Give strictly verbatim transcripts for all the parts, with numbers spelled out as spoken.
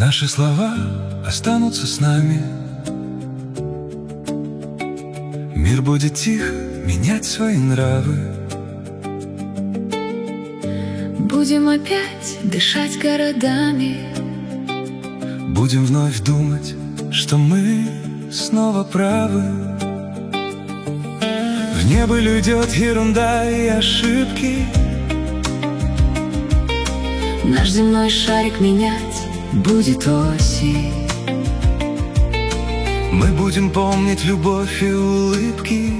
Наши слова останутся с нами. Мир будет тихо менять свои нравы. Будем опять дышать городами. Будем вновь думать, что мы снова правы. В небо уйдет ерунда и ошибки. Наш земной шарик менять будет осень. Мы будем помнить любовь и улыбки.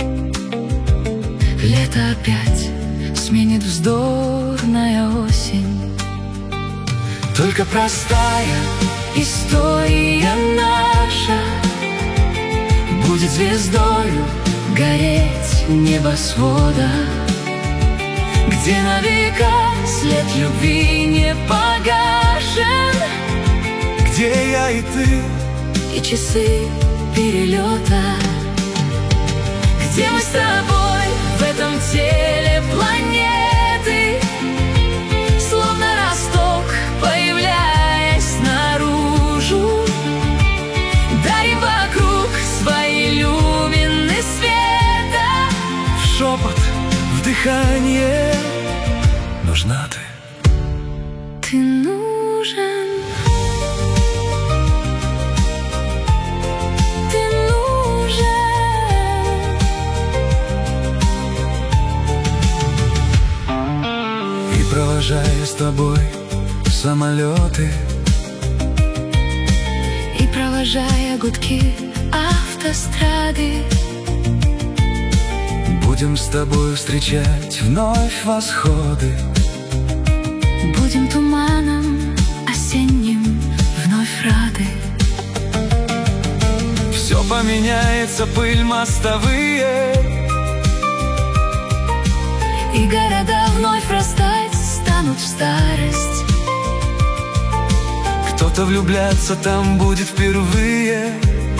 Лето опять сменит вздорная осень. Только простая история наша будет звездою гореть небосвода, где на века след любви не погашен, где я и ты, и часы перелета, где мы с тобой в этом теле планеты, словно росток, появляясь наружу, дарим вокруг свои люмины света. В шепот, в дыхание нужна ты. Ты нужен. Провожая с тобой самолеты и провожая гудки автострады, будем с тобой встречать вновь восходы. Будем туманом осенним вновь рады. Все поменяется, пыль мостовые, и города вновь растать станут в старость. Кто-то влюбляться там будет впервые,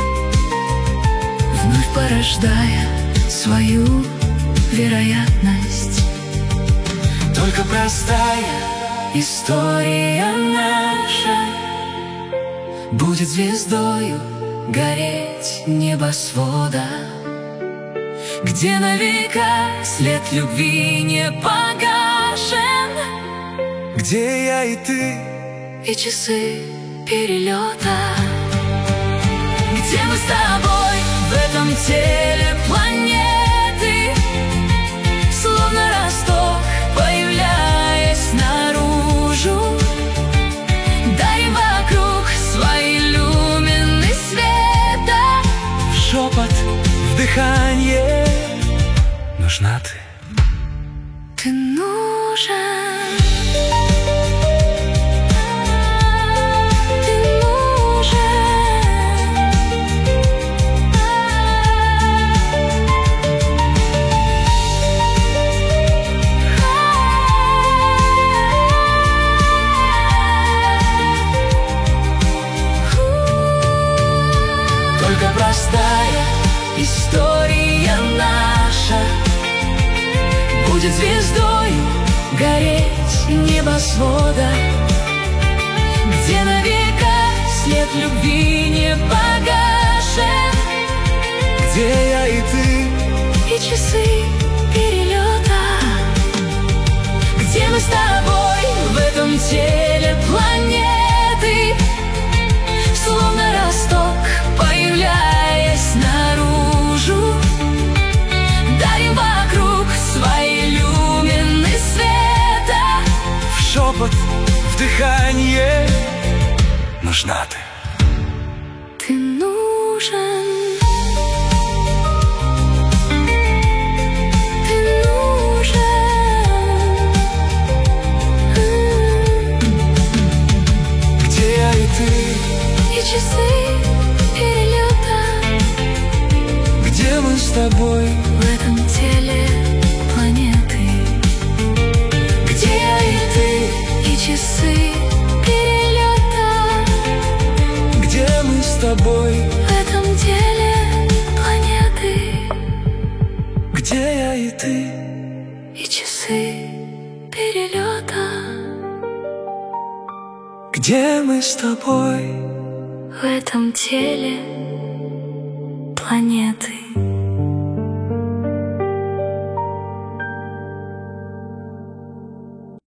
вновь порождая свою вероятность. Только простая история наша будет звездою гореть небосвода, где на века след любви не погашен, где я и ты, и часы перелета, где мы с тобой в этом теле планеты, словно росток, появляясь наружу, дарим вокруг свои люмины света. В шепот, в дыхание нужна ты. Ты нужен. Только простая история наша будет звездою гореть небосвода, где на века след любви не погашен, где я и ты, и часы перелета, где мы с тобой в этом теле планеты, словно росток, появляясь наружу, дарим вокруг свои люмины света. в шепот, в дыхание нужна ты. Ты нужен. Ты нужен. Где я и ты, И часы перелета, где мы с тобой в этом теле планеты, где я и ты, и часы перелета, где мы с тобой в этом теле планеты, где я и ты, и часы перелета, где где мы с тобой. В этом теле планеты.